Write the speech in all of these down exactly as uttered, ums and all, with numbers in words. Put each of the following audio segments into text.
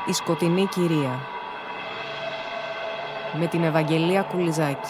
Η σκοτεινή κυρία με την Ευαγγελία Κουλιζάκη.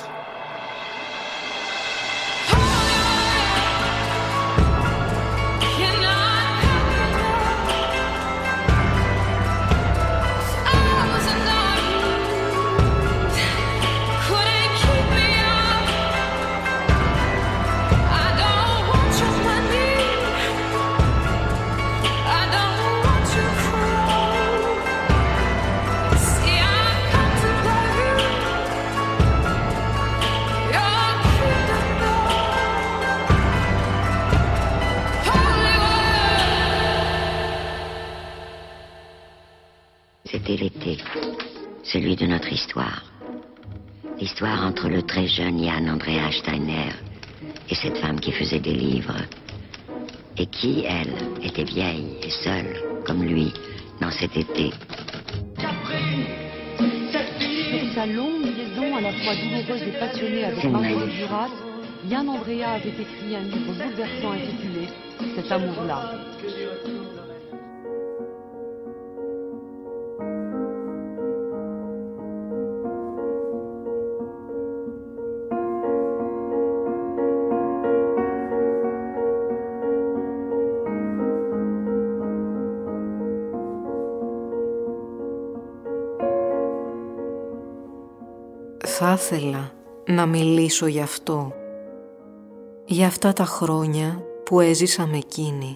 C'était l'été, celui de notre histoire. L'histoire entre le très jeune Jan Andreas Steiner et cette femme qui faisait des livres. Et qui, elle, était vieille et seule, comme lui, dans cet été. Sur sa longue liaison à la fois douloureuse et passionnée avec Marguerite Duras, Jan Andreas avait écrit un livre bouleversant intitulé « Cet amour-là ». Θα ήθελα να μιλήσω γι' αυτό, για αυτά τα χρόνια που έζησα με εκείνη.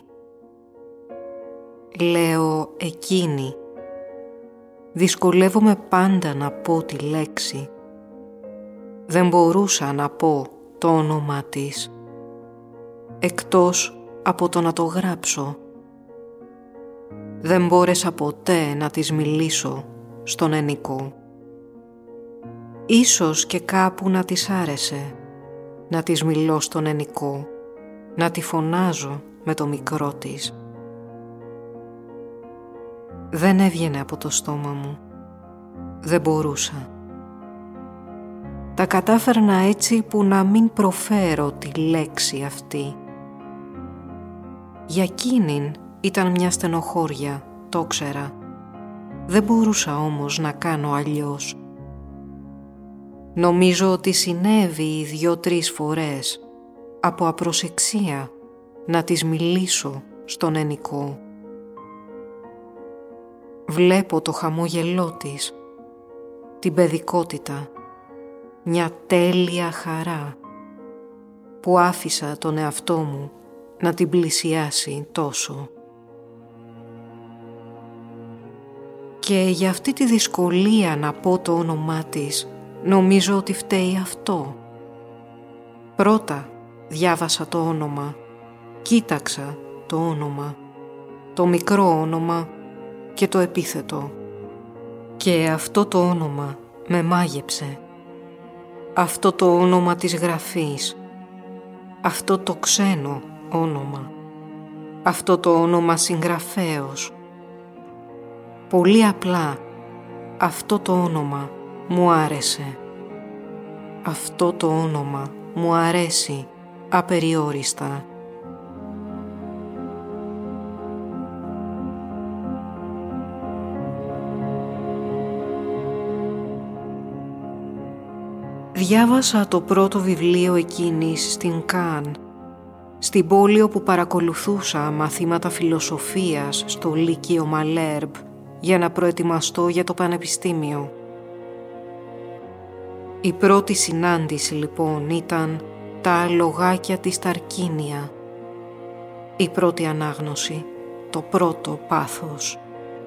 Λέω εκείνη. Δυσκολεύομαι πάντα να πω τη λέξη. Δεν μπορούσα να πω το όνομά της, εκτός από το να το γράψω. Δεν μπόρεσα ποτέ να της μιλήσω στον ενικό. Ίσως και κάπου να της άρεσε να της μιλώ στον ενικό, να τη φωνάζω με το μικρό της. Δεν έβγαινε από το στόμα μου. Δεν μπορούσα. Τα κατάφερνα έτσι που να μην προφέρω τη λέξη αυτή. Για εκείνην ήταν μια στενοχώρια, το ξέρα. Δεν μπορούσα όμως να κάνω αλλιώς. Νομίζω ότι συνέβη δυο-τρεις φορές από απροσεξία να της μιλήσω στον ενικό. Βλέπω το χαμόγελό της, την παιδικότητα, μια τέλεια χαρά που άφησα τον εαυτό μου να την πλησιάσει τόσο. Και για αυτή τη δυσκολία να πω το όνομά της, νομίζω ότι φταίει αυτό. Πρώτα διάβασα το όνομα, κοίταξα το όνομα, το μικρό όνομα και το επίθετο. Και αυτό το όνομα με μάγεψε. Αυτό το όνομα της γραφής, αυτό το ξένο όνομα, αυτό το όνομα συγγραφέως. Πολύ απλά αυτό το όνομα μου άρεσε. Αυτό το όνομα μου αρέσει απεριόριστα. Διάβασα το πρώτο βιβλίο εκείνης στην Καν, στην πόλη όπου παρακολουθούσα μαθήματα φιλοσοφίας στο Λύκειο Μαλέρμπ για να προετοιμαστώ για το πανεπιστήμιο. Η πρώτη συνάντηση λοιπόν ήταν τα αλογάκια της Ταρκίνια. Η πρώτη ανάγνωση, το πρώτο πάθος.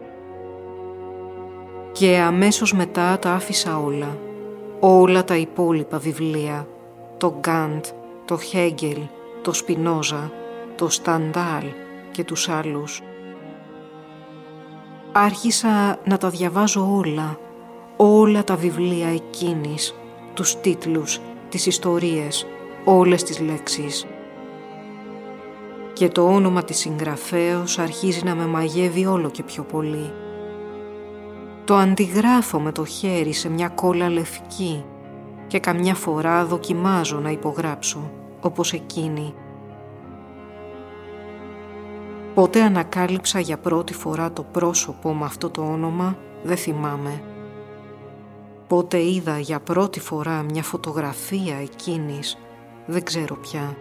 Και αμέσως μετά τα άφησα όλα. Όλα τα υπόλοιπα βιβλία, το Γκάντ, το Χέγκελ, το Σπινόζα, το Σταντάλ και τους άλλους. Άρχισα να τα διαβάζω όλα, όλα τα βιβλία εκείνης, τους τίτλους, τις ιστορίες, όλες τις λέξεις. Και το όνομα της συγγραφέως αρχίζει να με μαγεύει όλο και πιο πολύ. Το αντιγράφω με το χέρι σε μια κόλλα λευκή και καμιά φορά δοκιμάζω να υπογράψω, όπως εκείνη. Πότε ανακάλυψα για πρώτη φορά το πρόσωπο με αυτό το όνομα, δεν θυμάμαι. Πότε είδα για πρώτη φορά μια φωτογραφία εκείνης, δεν ξέρω πια.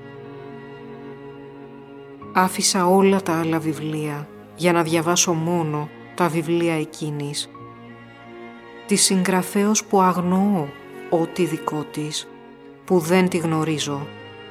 Άφησα όλα τα άλλα βιβλία για να διαβάσω μόνο τα βιβλία εκείνης. Τη συγγραφέως που αγνοώ ό,τι δικό της, που δεν τη γνωρίζω.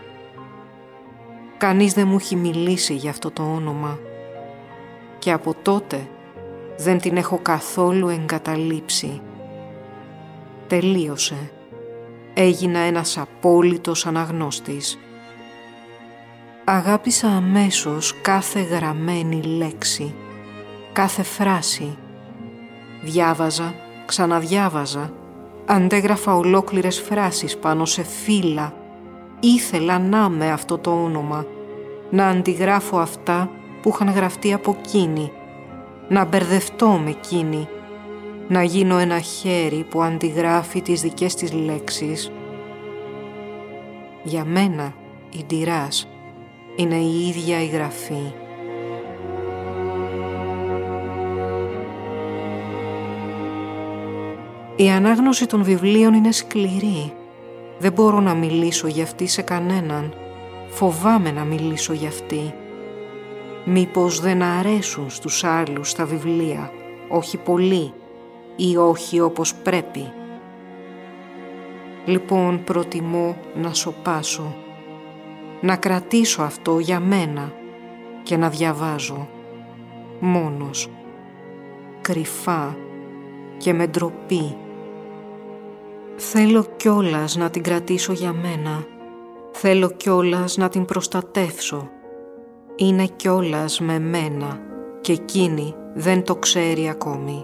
Κανείς δεν μου έχει μιλήσει για αυτό το όνομα και από τότε δεν την έχω καθόλου εγκαταλείψει. Τελείωσε. Έγινα ένας απόλυτος αναγνώστης. Αγάπησα αμέσως κάθε γραμμένη λέξη, κάθε φράση. Διάβαζα, ξαναδιάβαζα, αντέγραφα ολόκληρες φράσεις πάνω σε φύλλα. Ήθελα να με αυτό το όνομα, να αντιγράφω αυτά που είχαν γραφτεί από εκείνη, να μπερδευτώ με εκείνη, να γίνω ένα χέρι που αντιγράφει τις δικές της λέξεις. Για μένα η Ντιράς είναι η ίδια η γραφή. Η ανάγνωση των βιβλίων είναι σκληρή. Δεν μπορώ να μιλήσω για αυτή σε κανέναν. Φοβάμαι να μιλήσω για αυτή. Μήπως δεν αρέσουν στους άλλους τα βιβλία, όχι πολύ ή όχι όπως πρέπει. Λοιπόν, προτιμώ να σωπάσω, να κρατήσω αυτό για μένα και να διαβάζω, μόνος, κρυφά και με ντροπή. Θέλω κιόλας να την κρατήσω για μένα. Θέλω κιόλας να την προστατεύσω. Είναι κιόλας με μένα και εκείνη δεν το ξέρει ακόμη.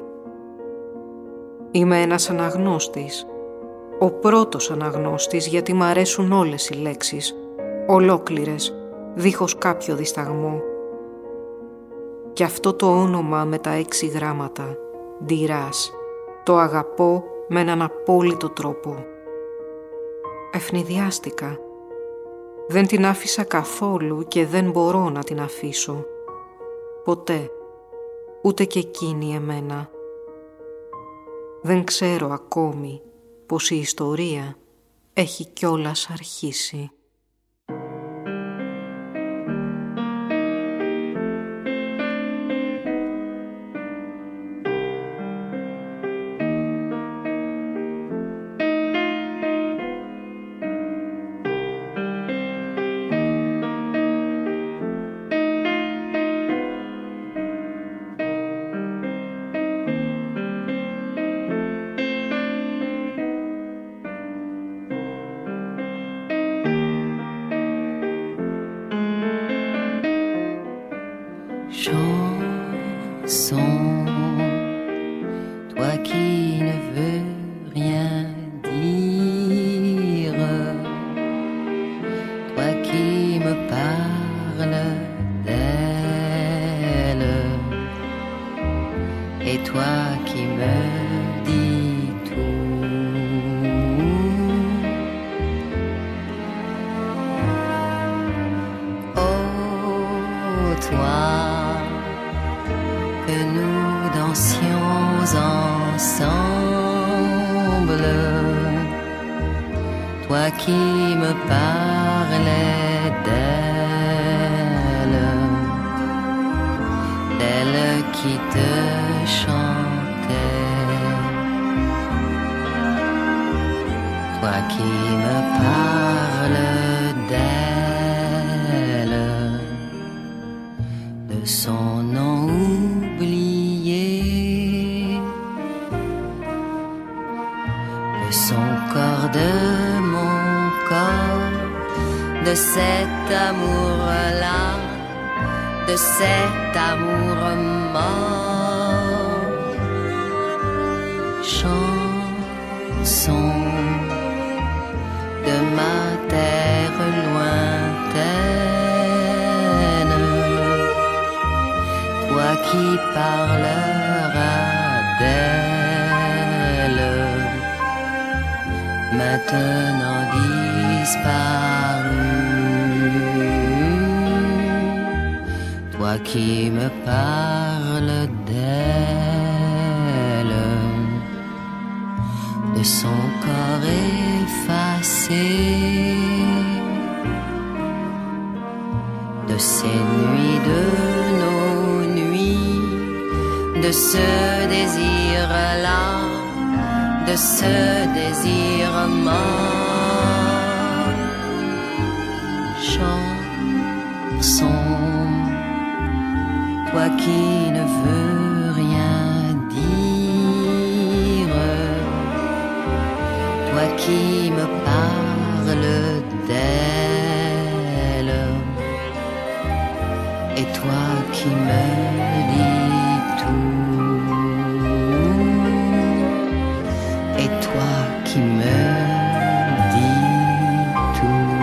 Είμαι ένας αναγνώστης. Ο πρώτος αναγνώστης γιατί μ' αρέσουν όλες οι λέξεις. Ολόκληρες, δίχως κάποιο δισταγμό. Και αυτό το όνομα με τα έξι γράμματα, Ντιράς, το αγαπώ με έναν απόλυτο τρόπο. Ευνηδιάστηκα. Δεν την άφησα καθόλου και δεν μπορώ να την αφήσω. Ποτέ. Ούτε και εκείνη εμένα. Δεν ξέρω ακόμη πως η ιστορία έχει κιόλας αρχίσει. Toi toi qui me parles d'elle, de son corps effacé, de ces nuits, de nos nuits, de ce désir-là, de ce désir mort. Chanson, toi qui ne veux rien dire, toi qui me parles d'elle, et toi qui me dis tout, et toi qui me dis tout.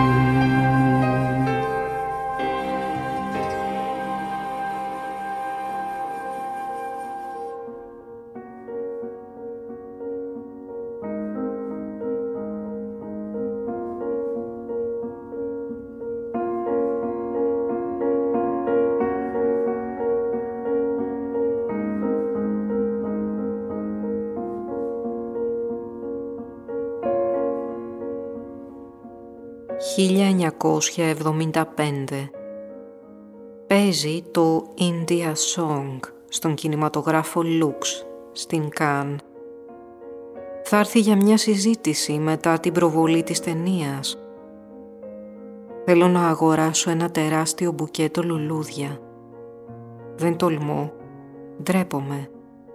χίλια εννιακόσια εβδομήντα πέντε. Παίζει το India Song στον κινηματογράφο Lux στην Cannes. Θα έρθει για μια συζήτηση μετά την προβολή της ταινίας. Θέλω να αγοράσω ένα τεράστιο μπουκέτο λουλούδια. Δεν τολμώ, ντρέπομαι.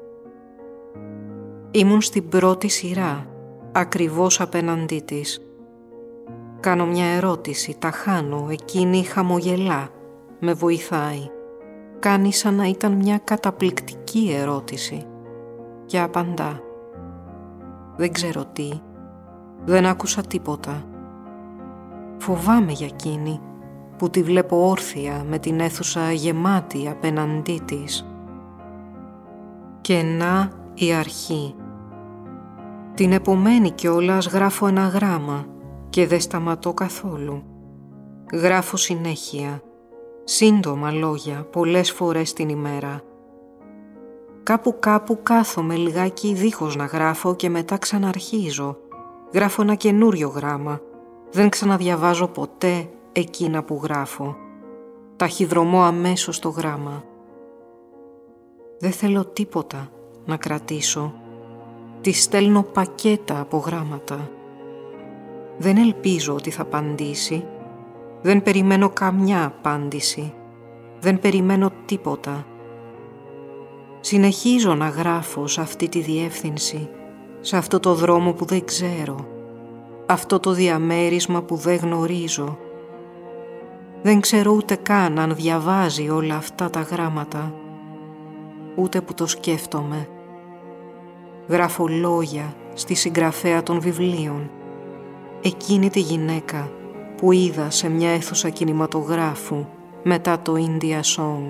Ήμουν στην πρώτη σειρά, ακριβώς απέναντί της. Κάνω μια ερώτηση, τα χάνω, εκείνη χαμογελά, με βοηθάει. Κάνει σαν να ήταν μια καταπληκτική ερώτηση. Και απαντά. Δεν ξέρω τι, δεν άκουσα τίποτα. Φοβάμαι για εκείνη που τη βλέπω όρθια με την αίθουσα γεμάτη απέναντί της. Και να η αρχή. Την επομένη κιόλας γράφω ένα γράμμα και δεν σταματώ καθόλου. Γράφω συνέχεια, σύντομα λόγια, πολλές φορές την ημέρα. Κάπου κάπου κάθομαι λιγάκι δίχως να γράφω και μετά ξαναρχίζω. Γράφω ένα καινούριο γράμμα. Δεν ξαναδιαβάζω ποτέ εκείνα που γράφω. Ταχυδρομώ αμέσως το γράμμα. Δεν θέλω τίποτα να κρατήσω. Της στέλνω πακέτα από γράμματα. Δεν ελπίζω ότι θα απαντήσει. Δεν περιμένω καμιά απάντηση. Δεν περιμένω τίποτα. Συνεχίζω να γράφω σε αυτή τη διεύθυνση, σε αυτό το δρόμο που δεν ξέρω, αυτό το διαμέρισμα που δεν γνωρίζω. Δεν ξέρω ούτε καν αν διαβάζει όλα αυτά τα γράμματα, ούτε που το σκέφτομαι. Γράφω λόγια στη συγγραφέα των βιβλίων, εκείνη τη γυναίκα που είδα σε μια αίθουσα κινηματογράφου μετά το India Song.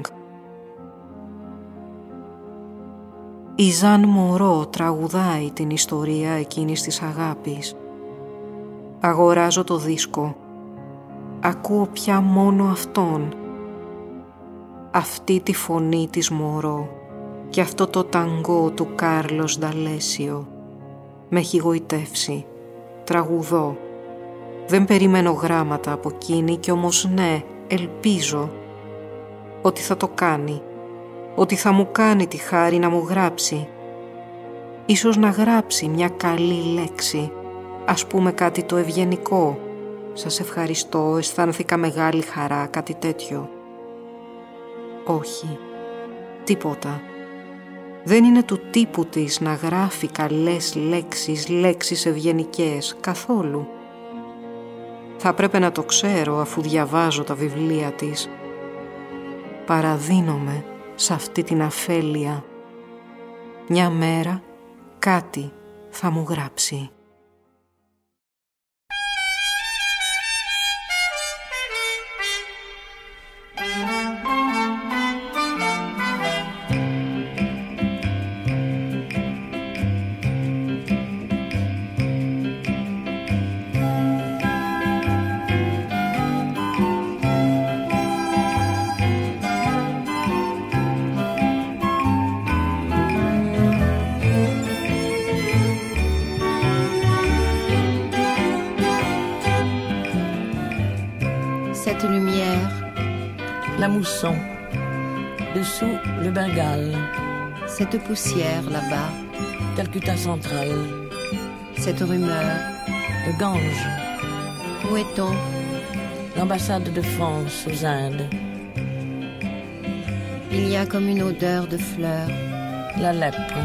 Η Ζαν Μορό τραγουδάει την ιστορία εκείνης της αγάπης. Αγοράζω το δίσκο. Ακούω πια μόνο αυτόν. Αυτή τη φωνή της Μορό και αυτό το ταγκό του Κάρλος Νταλέσιο. Με έχει γοητεύσει. Τραγουδώ. Δεν περιμένω γράμματα από εκείνη κι όμως ναι, ελπίζω ότι θα το κάνει. Ότι θα μου κάνει τη χάρη να μου γράψει. Ίσως να γράψει μια καλή λέξη, ας πούμε κάτι το ευγενικό. Σας ευχαριστώ, αισθάνθηκα μεγάλη χαρά, κάτι τέτοιο. Όχι, τίποτα. Δεν είναι του τύπου της να γράφει καλές λέξεις, λέξεις ευγενικές, καθόλου. Θα πρέπει να το ξέρω αφού διαβάζω τα βιβλία της. Παραδίνομαι σε αυτή την αφέλεια. Μια μέρα κάτι θα μου γράψει. La Mousson. Dessous, le Bengale. Cette poussière là-bas. Calcutta centrale. Cette rumeur. Le Gange. Où est-on? L'ambassade de France aux Indes. Il y a comme une odeur de fleurs. La lèpre.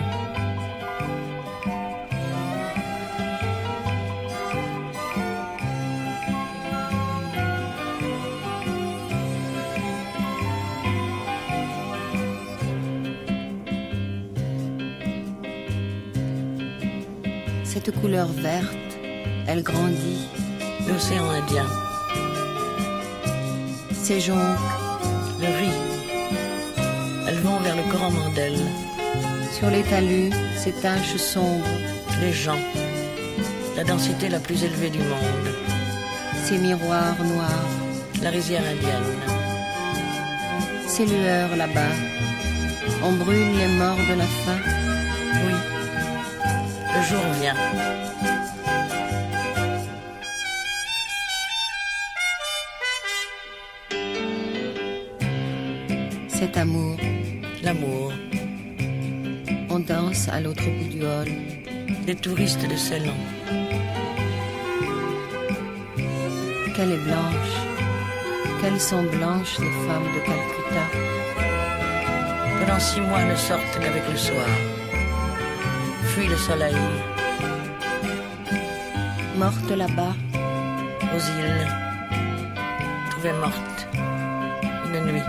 Cette couleur verte, elle grandit. L'océan Indien. Ces jonques. Le riz. Elles vont vers le Coromandel. Sur les talus, ces taches sombres. Les gens. La densité la plus élevée du monde. Ces miroirs noirs. La rizière indienne. Ces lueurs là-bas. On brûle les morts de la faim. Oui. Le jour vient. Cet amour. L'amour. On danse à l'autre bout du hall. Des touristes de Ceylan. Qu'elle est blanche. Qu'elles sont blanches, les femmes de Calcutta. Pendant six mois ne sortent qu'avec le soir. Fuit le soleil. Morte là-bas. Aux îles. Trouvée morte. Une nuit.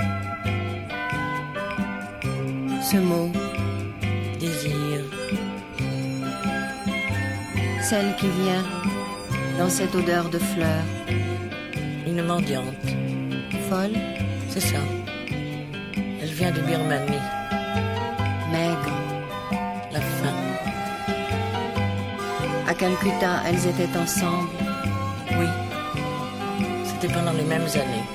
Ce mot. Désir. Celle qui vient dans cette odeur de fleurs. Une mendiante. Folle. C'est ça. Elle vient de Birmanie. Maigre. La faim. À Calcutta, elles étaient ensemble. Oui. C'était pendant les mêmes années.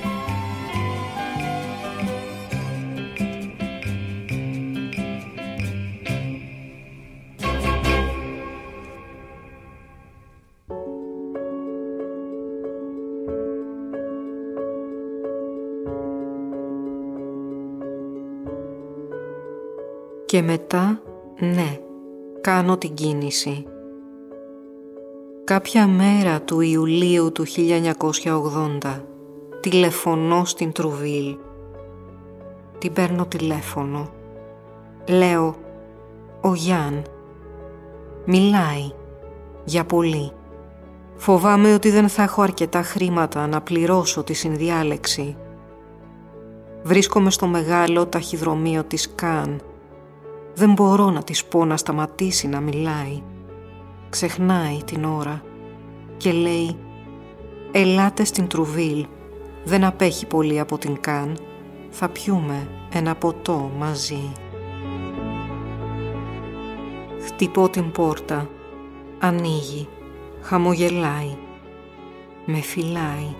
Και μετά, ναι, κάνω την κίνηση. Κάποια μέρα του Ιουλίου του χίλια εννιακόσια ογδόντα, τηλεφωνώ στην Τρουβίλ. Την παίρνω τηλέφωνο. Λέω, ο Γιάν. Μιλάει. Για πολύ. Φοβάμαι ότι δεν θα έχω αρκετά χρήματα να πληρώσω τη συνδιάλεξη. Βρίσκομαι στο μεγάλο ταχυδρομείο της Καν. Δεν μπορώ να της πω να σταματήσει να μιλάει. Ξεχνάει την ώρα και λέει «Ελάτε στην Τρουβίλ, δεν απέχει πολύ από την Καν, θα πιούμε ένα ποτό μαζί». Χτυπώ την πόρτα, ανοίγει, χαμογελάει, με φυλάει.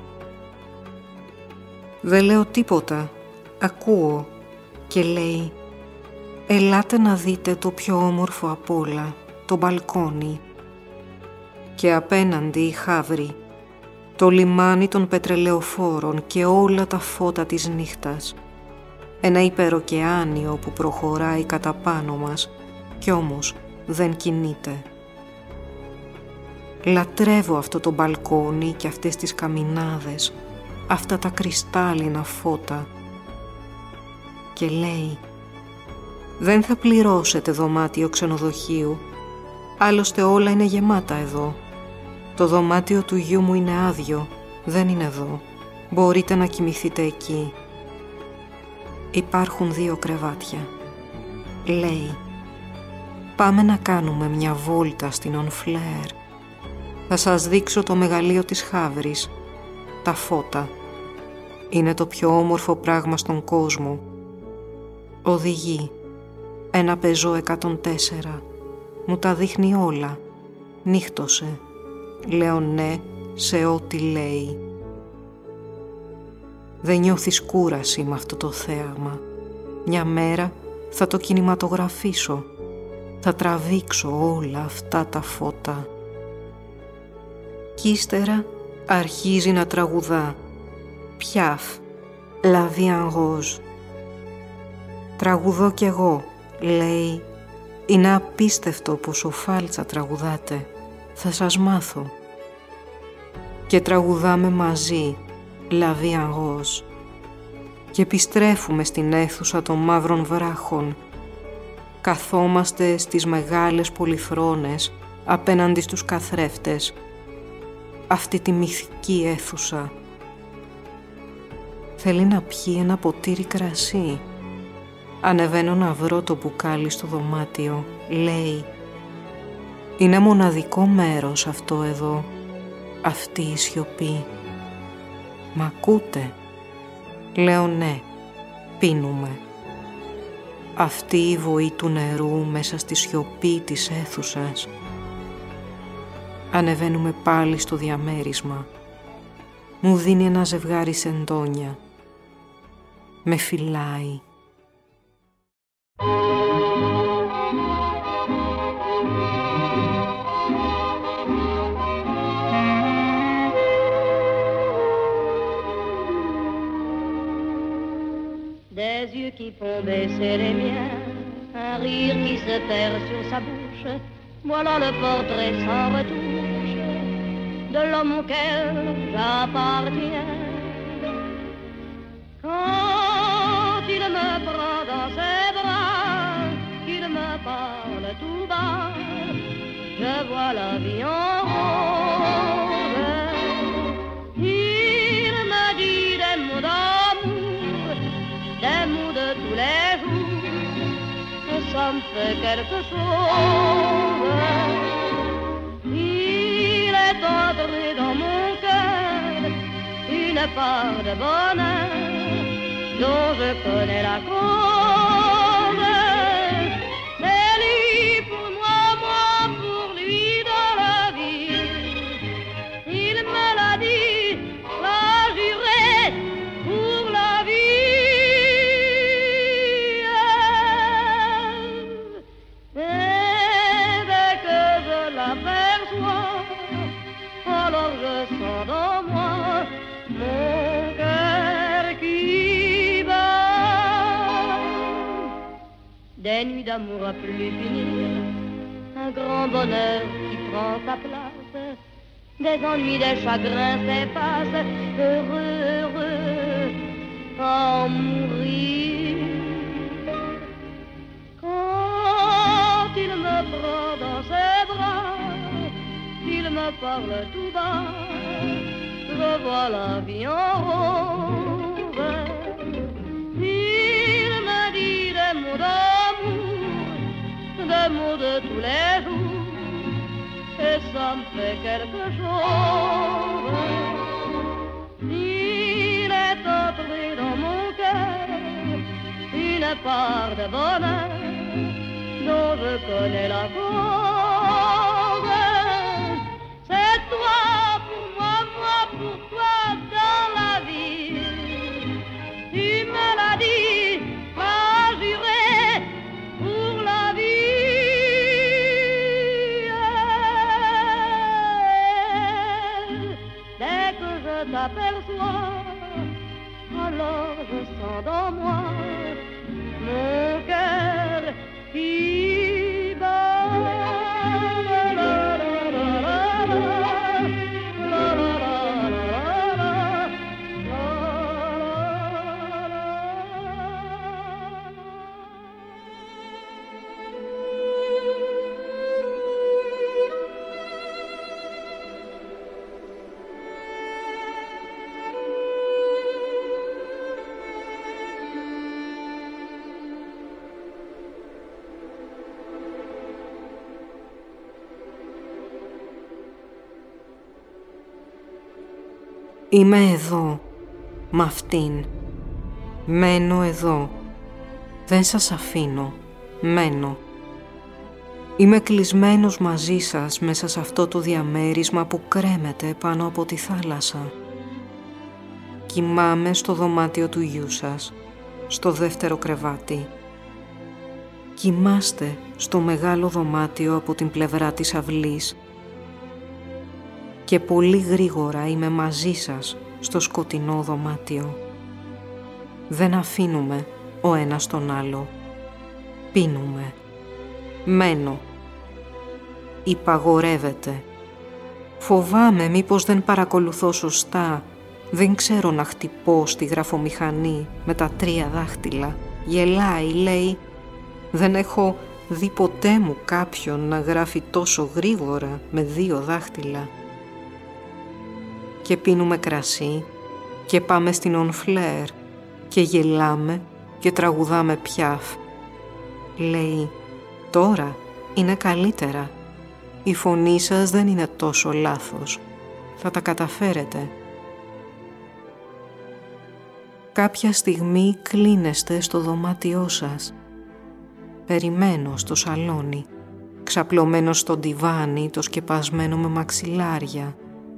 Δεν λέω τίποτα, ακούω και λέει «Ελάτε να δείτε το πιο όμορφο απ' όλα, το μπαλκόνι». Και απέναντι η Χαύρη, το λιμάνι των πετρελαιοφόρων και όλα τα φώτα της νύχτας. Ένα υπεροκεάνιο που προχωράει κατά πάνω μας κι όμως δεν κινείται. Λατρεύω αυτό το μπαλκόνι και αυτές τις καμινάδες, αυτά τα κρυστάλλινα φώτα. Και λέει «Δεν θα πληρώσετε δωμάτιο ξενοδοχείου, άλλωστε όλα είναι γεμάτα εδώ. Το δωμάτιο του γιού μου είναι άδειο, δεν είναι εδώ. Μπορείτε να κοιμηθείτε εκεί. Υπάρχουν δύο κρεβάτια». Λέει «Πάμε να κάνουμε μια βόλτα στην Ονφλέρ. Θα σας δείξω το μεγαλείο της Χαύρης, τα φώτα. Είναι το πιο όμορφο πράγμα στον κόσμο. Οδηγεί ένα πεζό εκατόν τέσσερα. Μου τα δείχνει όλα. Νύχτωσε. Λέω ναι σε ό,τι λέει. Δεν νιώθεις κούραση με αυτό το θέαμα. Μια μέρα θα το κινηματογραφήσω. Θα τραβήξω όλα αυτά τα φώτα». Κι ύστερα αρχίζει να τραγουδά. Πιάφ. La vie en rose. Τραγουδώ κι εγώ, λέει. Είναι απίστευτο πως ο Φάλτσα τραγουδάτε. Θα σας μάθω. Και τραγουδάμε μαζί, La vie en rose. Και επιστρέφουμε στην αίθουσα των μαύρων βράχων. Καθόμαστε στις μεγάλες πολυθρόνες απέναντι στους καθρέφτες. Αυτή τη μυθική αίθουσα. Θέλει να πιει ένα ποτήρι κρασί. Ανεβαίνω να βρω το μπουκάλι στο δωμάτιο. Λέει, είναι μοναδικό μέρος αυτό εδώ. Αυτή η σιωπή. Μ' ακούτε? Λέω ναι. Πίνουμε. Αυτή η βοή του νερού μέσα στη σιωπή της αίθουσας. Ανεβαίνουμε πάλι στο διαμέρισμα. Μου δίνει ένα ζευγάρι σεντόνια. Με φυλάει. Des yeux qui font baisser les miens, un rire qui se perd sur sa bouche, voilà le portrait sans retouche de l'homme auquel j'appartiens. Quand il me prend dans ses bras, qu'il me parle tout bas, je vois la vie en rose. Il me dit des mots d'amour, des mots de tous les jours, et ça me fait quelque chose. Il est entré dans mon cœur une part de bonheur dont je connais la cause. C'est lui pour moi, moi pour lui dans la vie. Il me l'a dit, l'a juré pour la vie. Et dès que je l'aperçois, alors je sens dans moi mon cœur qui bat. Des nuits d'amour à plus finir, un grand bonheur qui prend sa place, des ennuis, des chagrins s'effacent, heureux, heureux, à en mourir. Quand il me prend dans ses bras, il me parle tout bas, je vois la vie en rose. Il me dit des mots d'amour, des mots de tous les jours, et ça me fait quelque chose. Il est entré dans mon cœur une part de bonheur dont je connais la cause. C'est toi pour moi, moi pour toi dans la vie. Tu me l'as dit, m'as juré pour la vie. Dès que je t'aperçois, alors je sens dans moi mon cœur qui bat. Είμαι εδώ, μ' αυτήν. Μένω εδώ. Δεν σας αφήνω. Μένω. Είμαι κλεισμένος μαζί σας μέσα σε αυτό το διαμέρισμα που κρέμεται πάνω από τη θάλασσα. Κοιμάμαι στο δωμάτιο του γιού σας, στο δεύτερο κρεβάτι. Κοιμάστε στο μεγάλο δωμάτιο από την πλευρά της αυλής και πολύ γρήγορα είμαι μαζί σας στο σκοτεινό δωμάτιο. Δεν αφήνουμε ο ένας τον άλλο. Πίνουμε. Μένω. Υπαγορεύεται. Φοβάμαι μήπως δεν παρακολουθώ σωστά. Δεν ξέρω να χτυπώ στη γραφομηχανή με τα τρία δάχτυλα. Γελάει, λέει. Δεν έχω δει ποτέ μου κάποιον να γράφει τόσο γρήγορα με δύο δάχτυλα. Και πίνουμε κρασί και πάμε στην Ονφλέρ και γελάμε και τραγουδάμε Πιάφ. Λέει, τώρα είναι καλύτερα. Η φωνή σας δεν είναι τόσο λάθος. Θα τα καταφέρετε. Κάποια στιγμή κλείνεστε στο δωμάτιό σας. Περιμένω στο σαλόνι, ξαπλωμένο στο ντιβάνι, το σκεπασμένο με μαξιλάρια.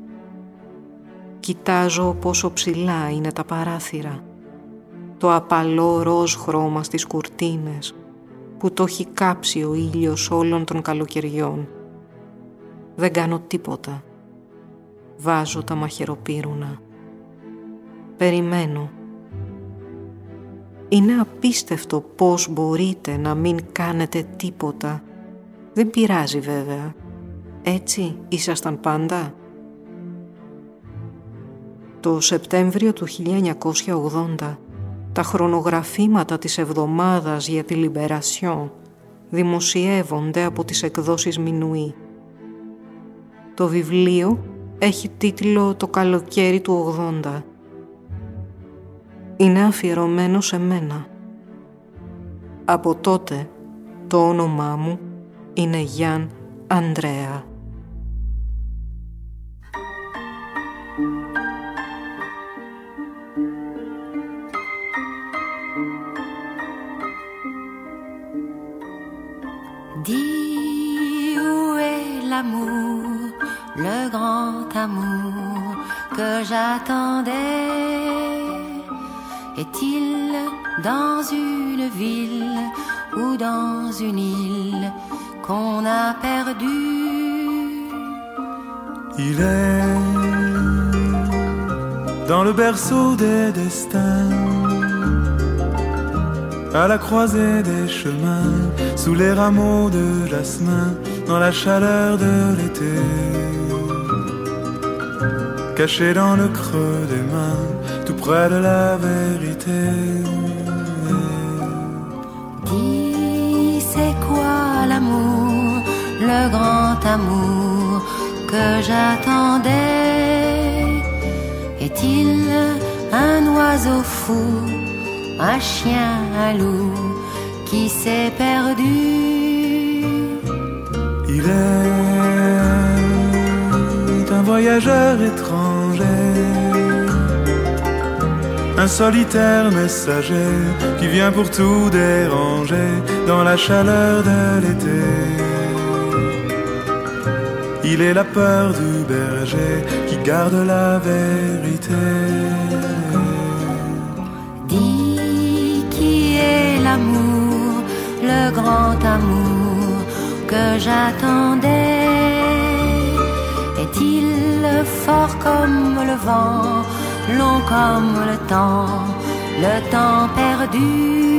Κοιτάζω πόσο ψηλά είναι τα παράθυρα. Το απαλό ροζ χρώμα στις κουρτίνες, που το έχει κάψει ο ήλιος όλων των καλοκαιριών. Δεν κάνω τίποτα. Βάζω τα μαχαιροπύρουνα. Περιμένω. Είναι απίστευτο πώς μπορείτε να μην κάνετε τίποτα. Δεν πειράζει βέβαια. Έτσι ήσασταν πάντα. Το Σεπτέμβριο του χίλια εννιακόσια ογδόντα τα χρονογραφήματα της εβδομάδας για τη Libération δημοσιεύονται από τις εκδόσεις Μινουή. Το βιβλίο έχει τίτλο «Το καλοκαίρι του ογδόντα». Είναι αφιερωμένο σε μένα. Από τότε το όνομά μου είναι Γιάν Ανδρέα. Dis où est l'amour, le grand amour que j'attendais. Est-il dans une ville ou dans une île qu'on a perdu? Il est dans le berceau des destins, à la croisée des chemins, sous les rameaux de jasmin, dans la chaleur de l'été, caché dans le creux des mains, tout près de la vérité. Dis, c'est quoi l'amour, le grand amour que j'attendais? Est-il un oiseau fou, un chien, un loup qui s'est perdu? Il est un voyageur étranger, un solitaire messager qui vient pour tout déranger dans la chaleur de l'été. Il est la peur du berger qui garde la vérité. Dis, qui est l'amour, le grand amour que j'attendais? Est-il fort comme le vent, long comme le temps, le temps perdu?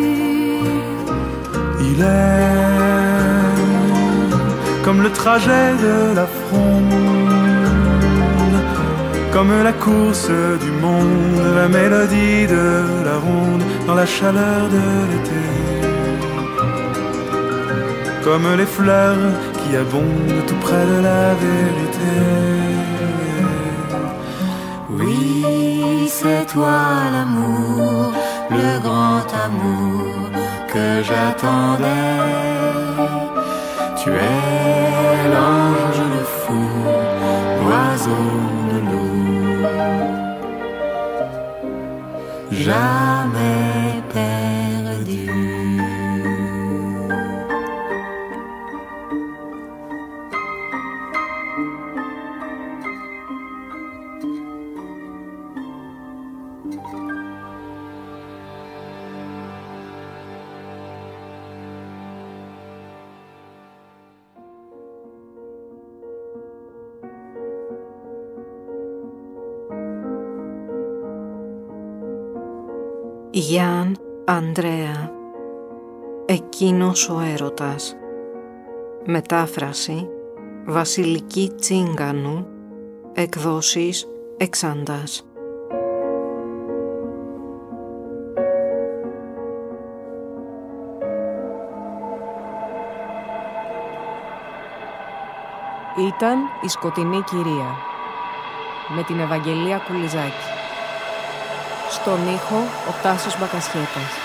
Il est comme le trajet de la fronde, comme la course du monde, la mélodie de la ronde dans la chaleur de l'été, comme les fleurs qui abondent tout près de la vérité. Oui, c'est toi l'amour, le grand amour que j'attendais. Tu es l'ange, le fou, l'oiseau, le loup, jamais perdu. Γιάν Ανδρέα. Εκείνος ο έρωτας. Μετάφραση Βασιλική Τσίγκανου. Εκδόσεις Εξάντας. Ήταν η Σκοτεινή Κυρία με την Ευαγγελία Κουλιζάκη. Στον ήχο ο Τάσος Μπακασχέτας.